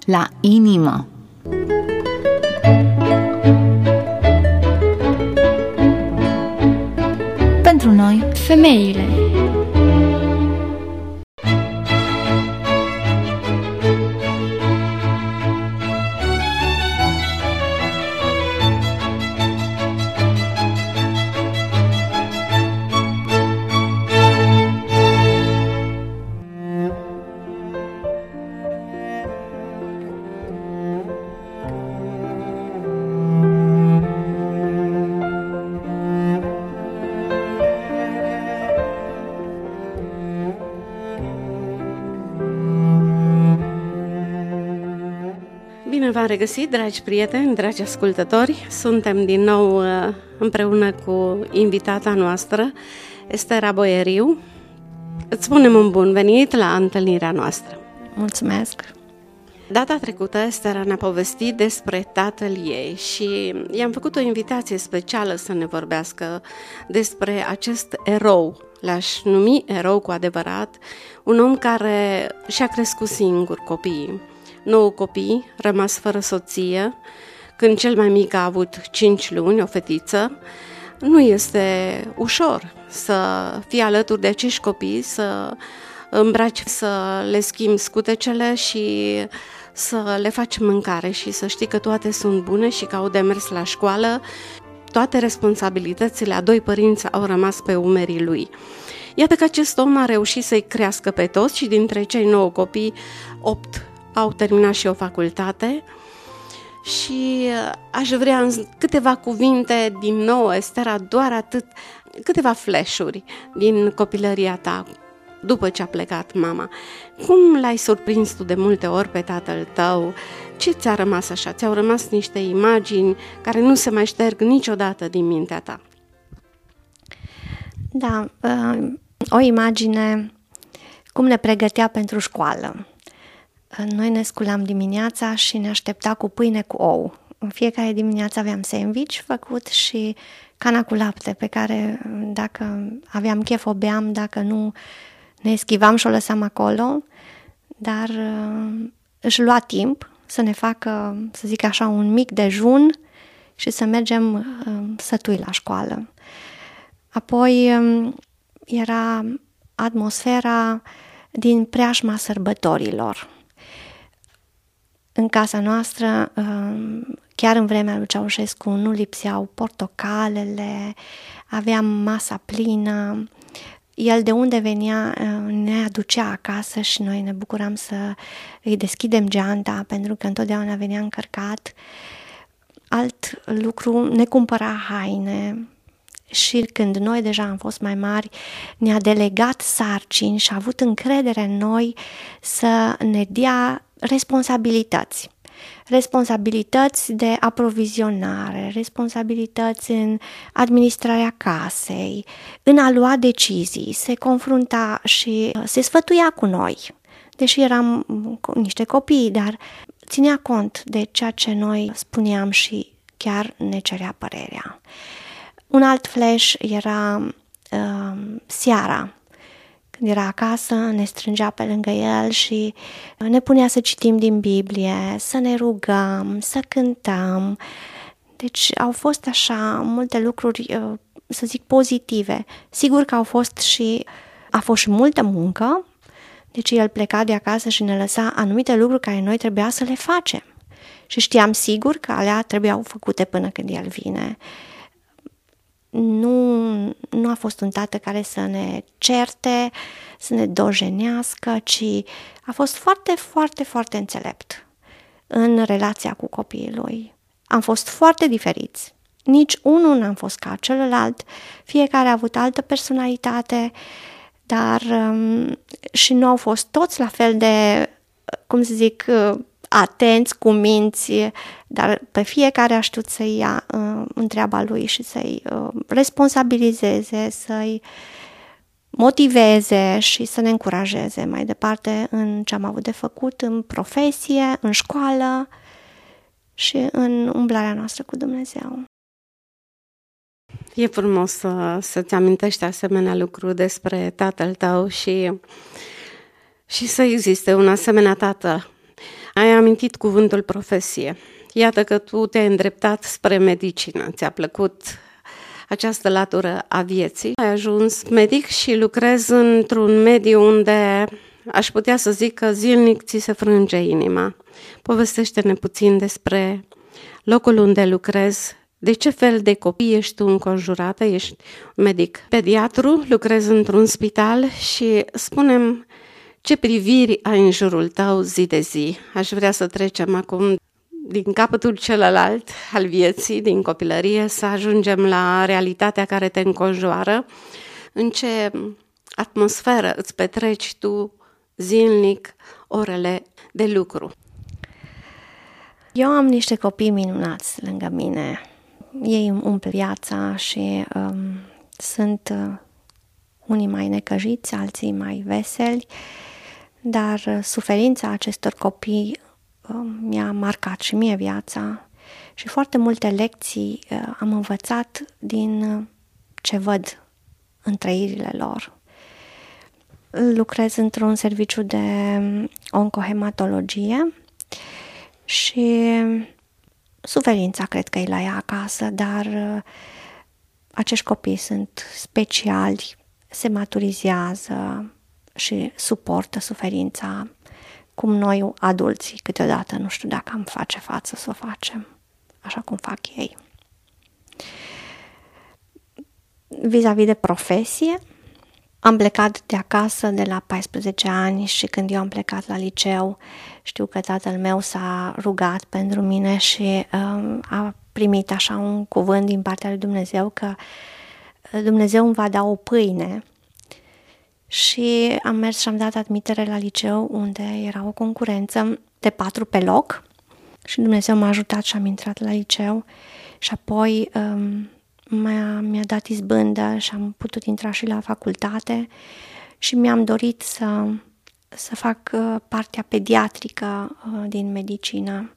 la inimă. Pentru noi, femeile. Bine v-am regăsit, dragi prieteni, dragi ascultători. Suntem din nou împreună cu invitata noastră, Estera Boieriu. Îți spunem un bun venit la întâlnirea noastră. Mulțumesc! Data trecută, Estera ne-a povestit despre tatăl ei și i-am făcut o invitație specială să ne vorbească despre acest erou. L-aș numi erou cu adevărat, un om care și-a crescut singur copiii. 9 copii, rămas fără soție, când cel mai mic a avut 5 luni, o fetiță. Nu este ușor să fii alături de acești copii, să îmbraci, să le schimbi scutecele și să le faci mâncare și să știi că toate sunt bune și că au de mers la școală. Toate responsabilitățile a 2 părinți au rămas pe umerii lui. Iată că acest om a reușit să-i crească pe toți și dintre cei 9 copii, 8 au terminat și o facultate. Și aș vrea în câteva cuvinte din nou, Estera, doar atât, câteva flash-uri din copilăria ta, după ce a plecat mama. Cum l-ai surprins tu de multe ori pe tatăl tău? Ce ți-a rămas așa? Ți-au rămas niște imagini care nu se mai șterg niciodată din mintea ta? Da, o imagine cum ne pregătea pentru școală. Noi ne sculam dimineața și ne aștepta cu pâine cu ou. În fiecare dimineață aveam sandwich făcut și cana cu lapte, pe care dacă aveam chef o beam, dacă nu ne eschivam și o lăsam acolo, dar își lua timp să ne facă, să zic așa, un mic dejun și să mergem sătui la școală. Apoi era atmosfera din preajma sărbătorilor. În casa noastră, chiar în vremea lui Ceaușescu, nu lipseau portocalele, aveam masa plină. El de unde venea ne aducea acasă și noi ne bucuram să îi deschidem geanta, pentru că întotdeauna venea încărcat. Alt lucru, ne cumpăra haine și când noi deja am fost mai mari, ne-a delegat sarcini și a avut încredere în noi să ne dea responsabilități. Responsabilități de aprovizionare, responsabilități în administrarea casei, în a lua decizii, se confrunta și se sfătuia cu noi. Deși eram niște copii, dar ținea cont de ceea ce noi spuneam și chiar ne cerea părerea. Un alt flash era seara. Când era acasă, ne strângea pe lângă el și ne punea să citim din Biblie, să ne rugăm, să cântăm. Deci au fost așa multe lucruri, să zic, pozitive. Sigur că a fost și multă muncă, deci el pleca de acasă și ne lăsa anumite lucruri care noi trebuia să le facem. Și știam sigur că alea trebuiau făcute până când el vine. Nu a fost un tată care să ne certe, să ne dojenească, ci a fost foarte, foarte, foarte înțelept în relația cu copiii lui. Am fost foarte diferiți. Nici unul n-am fost ca celălalt, fiecare a avut altă personalitate, dar și nu au fost toți la fel de, cum să zic, atenți, cuminți, dar pe fiecare a știut să-i ia în treaba lui și să-i responsabilizeze, să-i motiveze și să ne încurajeze mai departe în ce am avut de făcut, în profesie, în școală și în umblarea noastră cu Dumnezeu. E frumos să-ți amintești asemenea lucru despre tatăl tău și să existe un asemenea tată. Ai amintit cuvântul profesie. Iată că tu te-ai îndreptat spre medicină. Ți-a plăcut această latură a vieții. Ai ajuns medic și lucrezi într-un mediu unde aș putea să zic că zilnic ți se frânge inima. Povestește-ne puțin despre locul unde lucrezi, de ce fel de copii ești tu înconjurată, ești medic pediatru, lucrezi într-un spital și spune-mi ce priviri ai în jurul tău zi de zi. Aș vrea să trecem acum din capătul celălalt al vieții, din copilărie, să ajungem la realitatea care te înconjoară, în ce atmosferă îți petreci tu zilnic orele de lucru. Eu am niște copii minunați lângă mine. Ei îmi umple viața și sunt unii mai necăjiți, alții mai veseli, dar suferința acestor copii mi-a marcat și mie viața și foarte multe lecții am învățat din ce văd în trăirile lor. Lucrez într-un serviciu de oncohematologie și suferința cred că e la ea acasă, dar acești copii sunt speciali, se maturizează și suportă suferința cum noi adulții câteodată nu știu dacă am face față să o facem așa cum fac ei. Vis-a-vis de profesie, am plecat de acasă de la 14 ani și când eu am plecat la liceu, știu că tatăl meu s-a rugat pentru mine și a primit așa un cuvânt din partea lui Dumnezeu că Dumnezeu îmi va da o pâine. Și am mers și am dat admitere la liceu unde era o concurență de 4 pe loc și Dumnezeu m-a ajutat și am intrat la liceu și apoi mi-a dat izbândă și am putut intra și la facultate și mi-am dorit să fac partea pediatrică din medicină.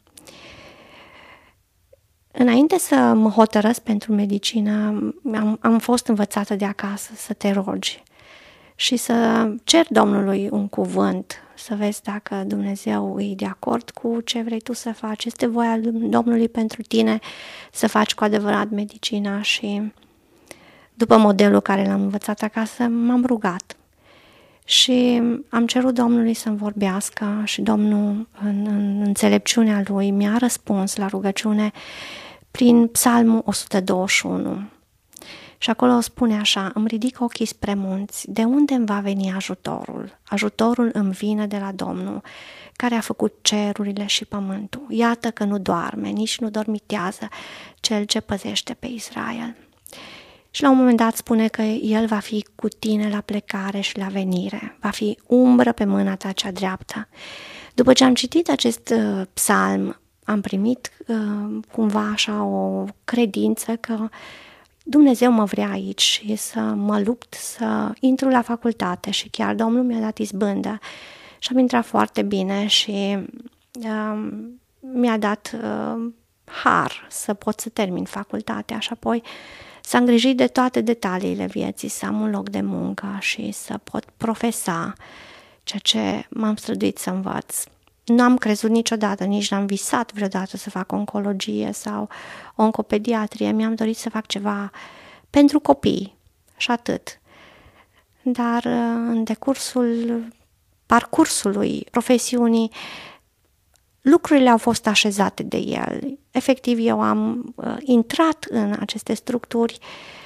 Înainte să mă hotărăsc pentru medicină, am fost învățată de acasă să te rogi și să cer Domnului un cuvânt, să vezi dacă Dumnezeu e de acord cu ce vrei tu să faci. Este voia Domnului pentru tine să faci cu adevărat medicina și după modelul care l-am învățat acasă, m-am rugat. Și am cerut Domnului să-mi vorbească și Domnul, în înțelepciunea Lui, mi-a răspuns la rugăciune prin Psalmul 121. Și acolo spune așa: îmi ridic ochii spre munți, de unde îmi va veni ajutorul? Ajutorul îmi vine de la Domnul, care a făcut cerurile și pământul. Iată că nu doarme, nici nu dormitează cel ce păzește pe Israel. Și la un moment dat spune că El va fi cu tine la plecare și la venire, va fi umbră pe mâna ta cea dreaptă. După ce am citit acest psalm, am primit cumva așa o credință că Dumnezeu mă vrea aici și să mă lupt să intru la facultate și chiar Domnul mi-a dat izbândă și am intrat foarte bine și mi-a dat har să pot să termin facultatea și apoi s-a îngrijit de toate detaliile vieții, să am un loc de muncă și să pot profesa ceea ce m-am străduit să învăț. Nu am crezut niciodată, nici n-am visat vreodată să fac oncologie sau oncopediatrie. Mi-am dorit să fac ceva pentru copii și atât. Dar în decursul parcursului profesiunii, lucrurile au fost așezate de El. Efectiv, eu am intrat în aceste structuri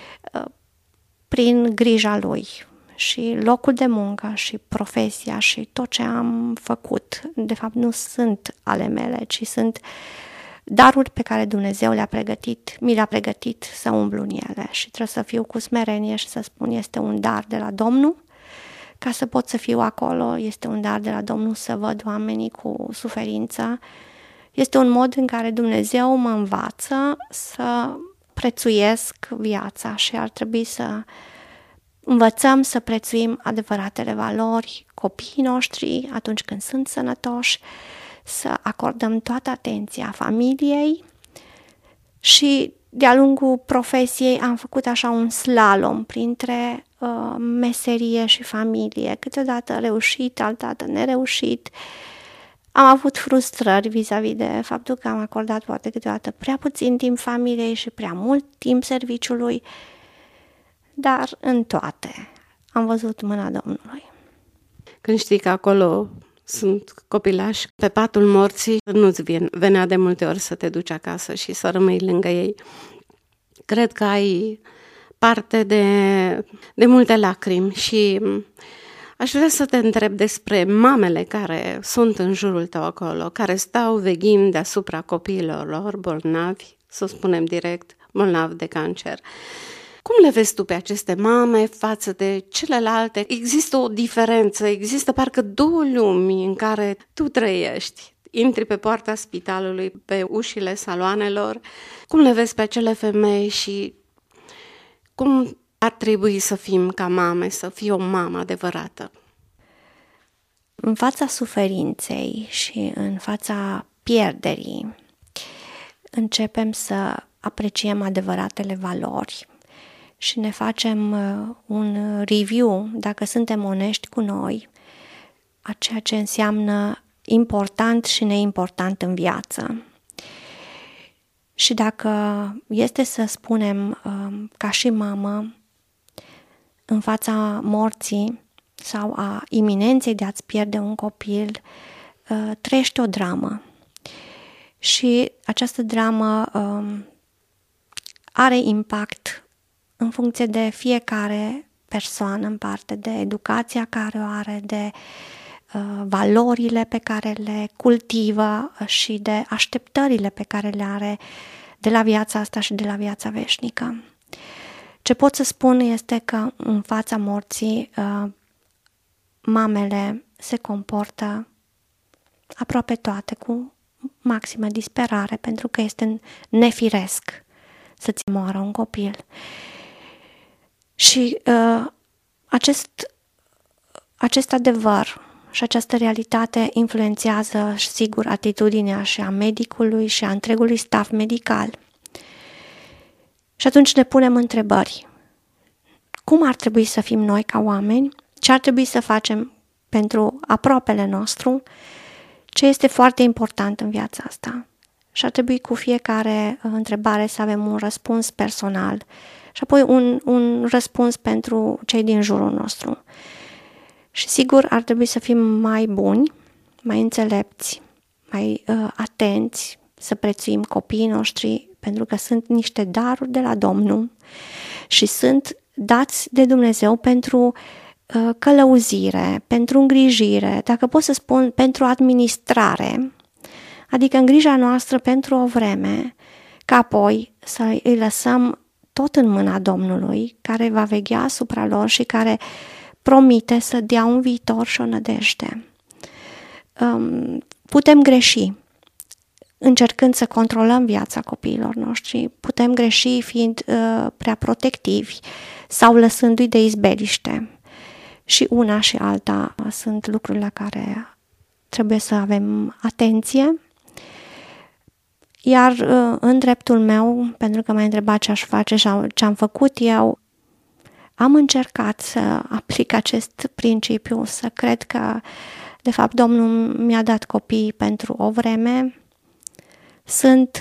prin grija Lui. Și locul de muncă și profesia și tot ce am făcut, de fapt nu sunt ale mele, ci sunt daruri pe care Dumnezeu mi le-a pregătit să umblu în ele și trebuie să fiu cu smerenie și să spun este un dar de la Domnul, ca să pot să fiu acolo, este un dar de la Domnul să văd oamenii cu suferință, este un mod în care Dumnezeu mă învață să prețuiesc viața și ar trebui să învățăm să prețuim adevăratele valori copiii noștri atunci când sunt sănătoși, să acordăm toată atenția familiei și de-a lungul profesiei am făcut așa un slalom printre meserie și familie, câteodată reușit, altădată nereușit. Am avut frustrări vis-a-vis de faptul că am acordat poate câteodată prea puțin timp familiei și prea mult timp serviciului, dar în toate am văzut mâna Domnului. Când știi că acolo sunt copilași pe patul morții, nu-ți venea de multe ori să te duci acasă și să rămâi lângă ei. Cred că ai parte de multe lacrimi și aș vrea să te întreb despre mamele care sunt în jurul tău acolo, care stau veghind deasupra copiilor lor bolnavi, să spunem direct, bolnavi de cancer. Cum le vezi tu pe aceste mame față de celelalte? Există o diferență, există parcă două lumi în care tu trăiești. Intri pe poarta spitalului, pe ușile saloanelor. Cum le vezi pe acele femei și cum ar trebui să fim ca mame, să fii o mamă adevărată? În fața suferinței și în fața pierderii începem să apreciem adevăratele valori și ne facem un review, dacă suntem onești cu noi, a ceea ce înseamnă important și neimportant în viață. Și dacă este să spunem ca și mamă, în fața morții sau a iminenței de a-ți pierde un copil, trăiești o dramă. Și această dramă are impact în funcție de fiecare persoană în parte, de educația care o are, de valorile pe care le cultivă și de așteptările pe care le are de la viața asta și de la viața veșnică. Ce pot să spun este că în fața morții mamele se comportă aproape toate cu maximă disperare, pentru că este nefiresc să-ți moară un copil. Și acest adevăr și această realitate influențează, sigur, atitudinea și a medicului și a întregului staff medical. Și atunci ne punem întrebări. Cum ar trebui să fim noi ca oameni? Ce ar trebui să facem pentru aproapele nostru? Ce este foarte important în viața asta? Și ar trebui cu fiecare întrebare să avem un răspuns personal și apoi un răspuns pentru cei din jurul nostru. Și sigur ar trebui să fim mai buni, mai înțelepți, mai atenți, să prețuim copiii noștri, pentru că sunt niște daruri de la Domnul și sunt dați de Dumnezeu pentru călăuzire, pentru îngrijire, dacă pot să spun, pentru administrare, adică în grija noastră pentru o vreme, ca apoi să îi lăsăm tot în mâna Domnului, care va veghea asupra lor și care promite să dea un viitor și o nădejde. Putem greși încercând să controlăm viața copiilor noștri, putem greși fiind prea protectivi sau lăsându-i de izbeliște. Și una și alta sunt lucruri la care trebuie să avem atenție. Iar în dreptul meu, pentru că m-ai întrebat ce aș face și ce am făcut eu, am încercat să aplic acest principiu, să cred că, de fapt, Domnul mi-a dat copii pentru o vreme. Sunt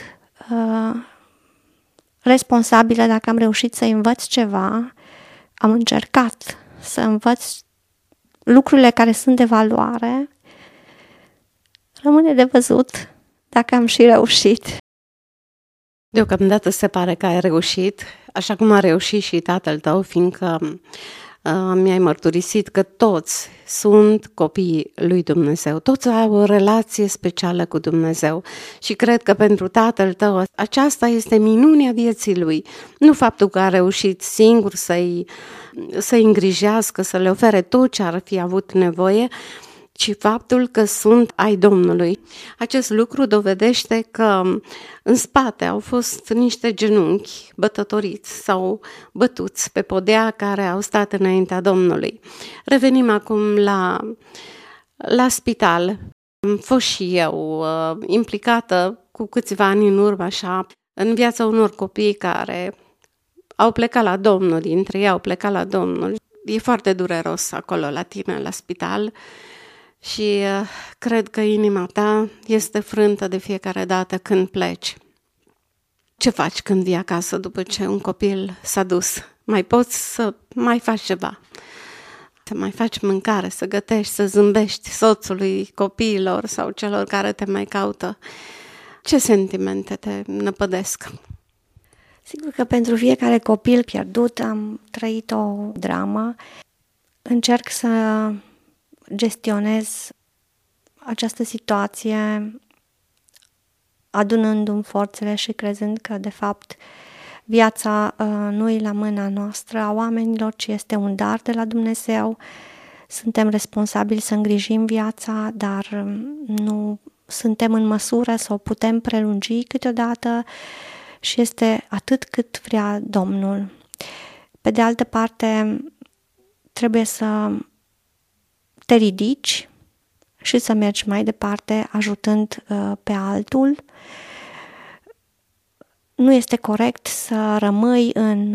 responsabilă dacă am reușit să învăț ceva, am încercat să învăț lucrurile care sunt de valoare. Rămâne de văzut dacă am și reușit. Deocamdată se pare că ai reușit, așa cum a reușit și tatăl tău, fiindcă mi-ai mărturisit că toți sunt copiii lui Dumnezeu, toți au o relație specială cu Dumnezeu și cred că pentru tatăl tău aceasta este minunea vieții lui, nu faptul că a reușit singur să-i îngrijească, să le ofere tot ce ar fi avut nevoie, ci faptul că sunt ai Domnului. Acest lucru dovedește că în spate au fost niște genunchi bătătoriți sau bătuți pe podea care au stat înaintea Domnului. Revenim acum la spital. Am fost și eu implicată cu câțiva ani în urmă așa în viața unor copii care au plecat la Domnul, dintre ei au plecat la Domnul. E foarte dureros acolo la tine, la spital. Și cred că inima ta este frântă de fiecare dată când pleci. Ce faci când vii acasă după ce un copil s-a dus? Mai poți să mai faci ceva? Să mai faci mâncare, să gătești, să zâmbești soțului, copiilor sau celor care te mai caută. Ce sentimente te năpădesc? Sigur că pentru fiecare copil pierdut am trăit o dramă. Încerc să gestionez această situație adunându-mi forțele și crezând că, de fapt, viața nu e la mâna noastră a oamenilor, ci este un dar de la Dumnezeu. Suntem responsabili să îngrijim viața, dar nu suntem în măsură să o putem prelungi câteodată și este atât cât vrea Domnul. Pe de altă parte, trebuie să te ridici și să mergi mai departe ajutând pe altul. Nu este corect să rămâi în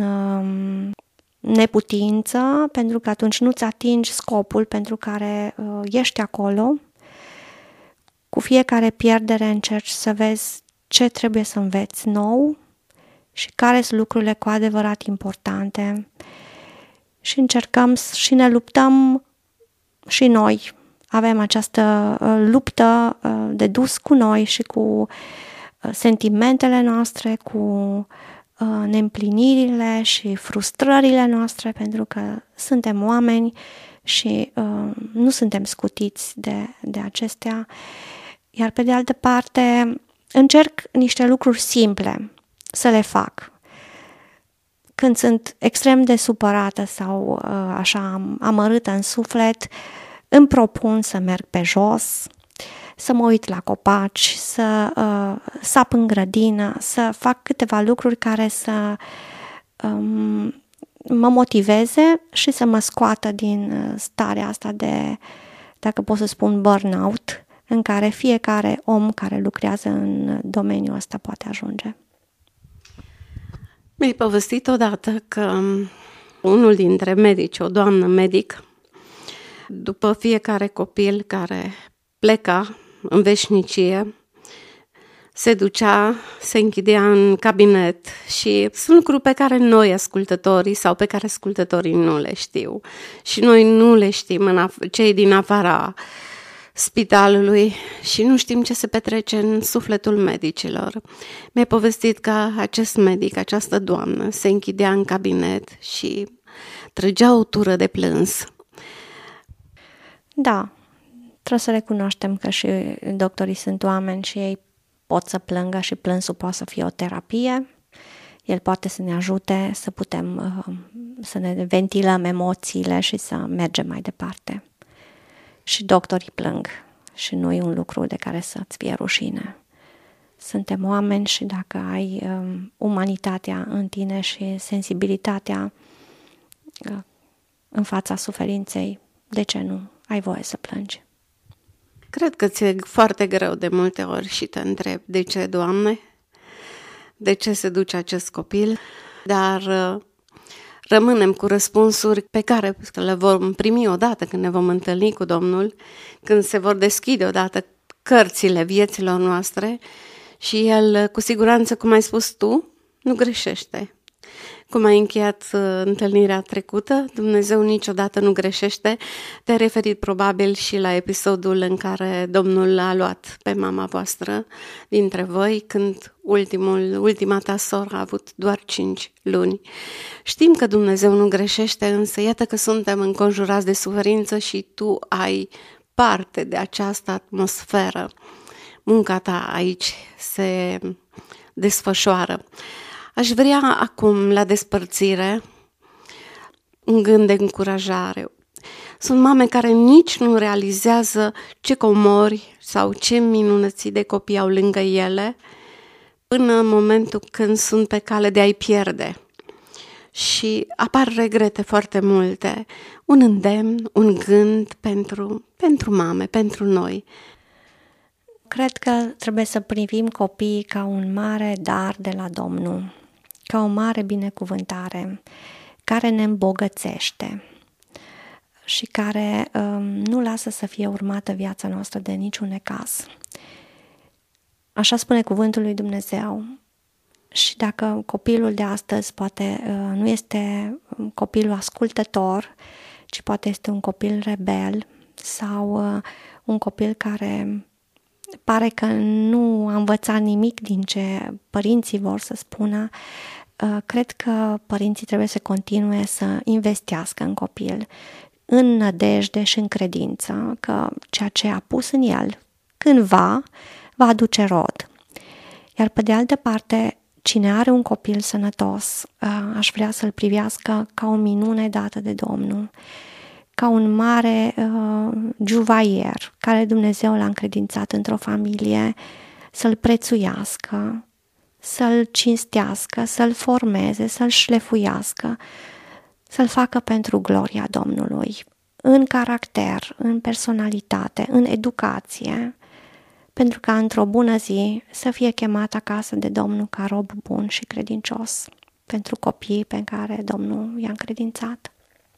neputință, pentru că atunci nu-ți atingi scopul pentru care ești acolo. Cu fiecare pierdere încerci să vezi ce trebuie să înveți nou și care sunt lucrurile cu adevărat importante. Și încercăm și ne luptăm și noi. Avem această luptă de dus cu noi și cu sentimentele noastre, cu neîmplinirile și frustrările noastre, pentru că suntem oameni și nu suntem scutiți de acestea. Iar pe de altă parte, încerc niște lucruri simple să le fac. Când sunt extrem de supărată sau așa amărâtă în suflet, îmi propun să merg pe jos, să mă uit la copaci, să sap în grădină, să fac câteva lucruri care să mă motiveze și să mă scoată din starea asta de, dacă pot să spun, burnout, în care fiecare om care lucrează în domeniul ăsta poate ajunge. Mi-ai povestit odată că unul dintre medici, o doamnă medic, după fiecare copil care pleca în veșnicie, se ducea, se închidea în cabinet și sunt lucruri pe care noi, ascultătorii, sau pe care ascultătorii nu le știu. Și noi nu le știm, cei din afara spitalului, și nu știm ce se petrece în sufletul medicilor. Mi-a povestit că acest medic, această doamnă, se închidea în cabinet și trăgea o tură de plâns. Da, trebuie să recunoaștem că și doctorii sunt oameni și ei pot să plângă și plânsul poate să fie o terapie. El poate să ne ajute să putem să ne ventilăm emoțiile și să mergem mai departe. Și doctorii plâng și nu e un lucru de care să-ți fie rușine. Suntem oameni și dacă ai umanitatea în tine și sensibilitatea în fața suferinței, de ce nu ai voie să plângi? Cred că ți-e foarte greu de multe ori și te întreb, de ce, Doamne? De ce se duce acest copil? Dar rămânem cu răspunsuri pe care le vom primi odată când ne vom întâlni cu Domnul, când se vor deschide odată cărțile vieților noastre și El, cu siguranță, cum ai spus tu, nu greșește. Cum ai încheiat întâlnirea trecută, Dumnezeu niciodată nu greșește. Te-ai referit probabil și la episodul în care Domnul a luat pe mama voastră dintre voi, când ultima ta soră a avut doar 5 luni. Știm că Dumnezeu nu greșește, însă iată că suntem înconjurați de suferință și tu ai parte de această atmosferă. Munca ta aici se desfășoară. Aș vrea acum, la despărțire, un gând de încurajare. Sunt mame care nici nu realizează ce comori sau ce minunății de copii au lângă ele, până în momentul când sunt pe cale de a-i pierde. Și apar regrete foarte multe. Un îndemn, un gând pentru mame, pentru noi. Cred că trebuie să privim copiii ca un mare dar de la Domnul, ca o mare binecuvântare care ne îmbogățește. și care nu lasă să fie urmată viața noastră de niciun necaz. Așa spune cuvântul lui Dumnezeu. Și dacă copilul de astăzi poate nu este copilul ascultător, ci poate este un copil rebel sau un copil care pare că nu a învățat nimic din ce părinții vor să spună, cred că părinții trebuie să continue să investească în copil, în nădejde și în credință că ceea ce a pus în el cândva va aduce rod. Iar pe de altă parte, cine are un copil sănătos, aș vrea să-l privească ca o minune dată de Domnul, ca un mare juvaier care Dumnezeu l-a încredințat într-o familie, să-l prețuiască, să-l cinstească, să-l formeze, să-l șlefuiască, să-l facă pentru gloria Domnului, în caracter, în personalitate, în educație, pentru ca într-o bună zi să fie chemat acasă de Domnul ca rob bun și credincios pentru copiii pe care Domnul i-a încredințat.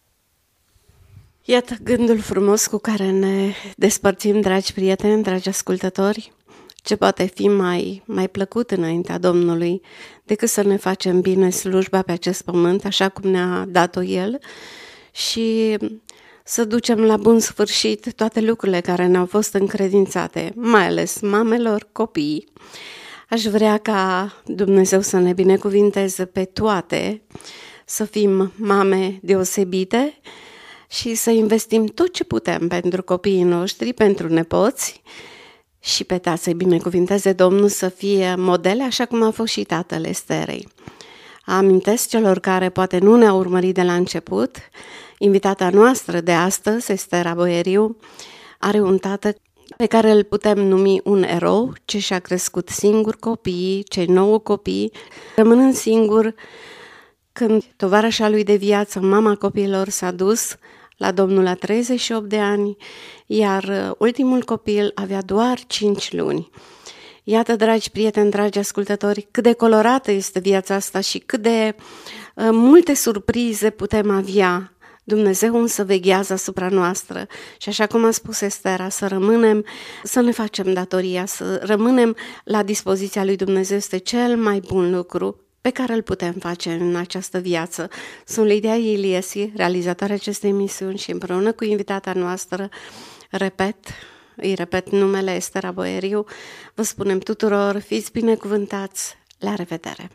Iată gândul frumos cu care ne despărțim, dragi prieteni, dragi ascultători. Ce poate fi mai plăcut înaintea Domnului decât să ne facem bine slujba pe acest pământ, așa cum ne-a dat-o El, și să ducem la bun sfârșit toate lucrurile care ne-au fost încredințate, mai ales mamelor, copiii. Aș vrea ca Dumnezeu să ne binecuvinteze pe toate, să fim mame deosebite și să investim tot ce putem pentru copiii noștri, pentru nepoți, și pe tați să-i binecuvinteze Domnul să fie modele, așa cum a fost și tatăl Esterei. Amintesc celor care poate nu ne-au urmărit de la început, invitata noastră de astăzi, Estera Boieriu, are un tată pe care îl putem numi un erou, ce și-a crescut singur copiii, cei 9 copii, rămânând singur când tovarășa lui de viață, mama copiilor, s-a dus la Domnul la 38 de ani, iar ultimul copil avea doar 5 luni. Iată, dragi prieteni, dragi ascultători, cât de colorată este viața asta și cât de multe surprize putem avea. Dumnezeu însă veghează asupra noastră și, așa cum a spus Estera, să ne facem datoria, să rămânem la dispoziția lui Dumnezeu. Este cel mai bun lucru pe care îl putem face în această viață. Sunt Lidia Iliesi, realizatoarea acestei emisiuni, și împreună cu invitata noastră, îi repet numele, Estera Boieriu, vă spunem tuturor, fiți binecuvântați, la revedere!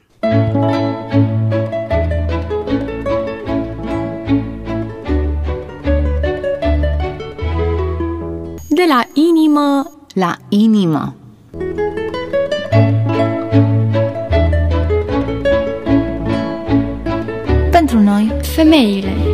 De la inimă la inimă. Pentru noi, femeile.